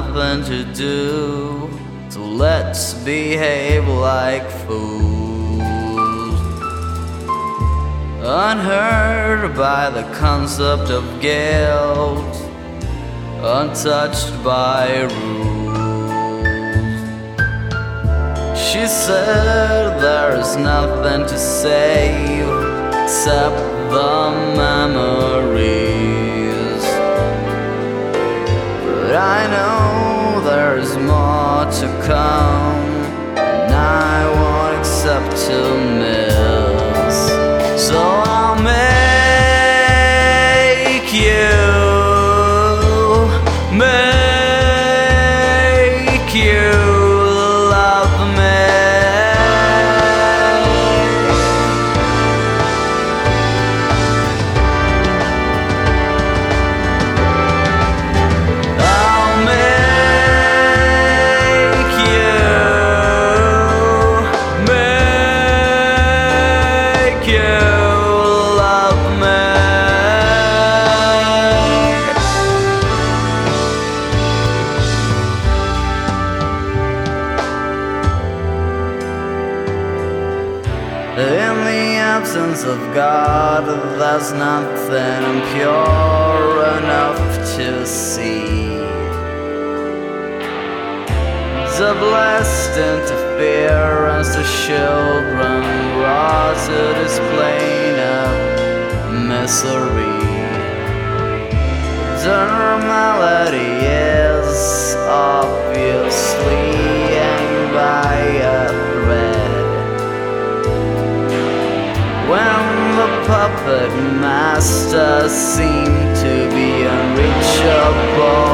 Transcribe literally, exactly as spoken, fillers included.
nothing to do, so let's behave like fools. Unhurt by the concept of guilt, untouched by rules. She said there's nothing to save except the memories, but I know there's more to come, and I won't accept to miss. So I'll make you, make you love me. In the absence of God, there's nothing pure enough to see. The blessed interference to children brought to this plane of misery. The normality is obviously hanging by a thread. When the puppet masters seem to be unreachable,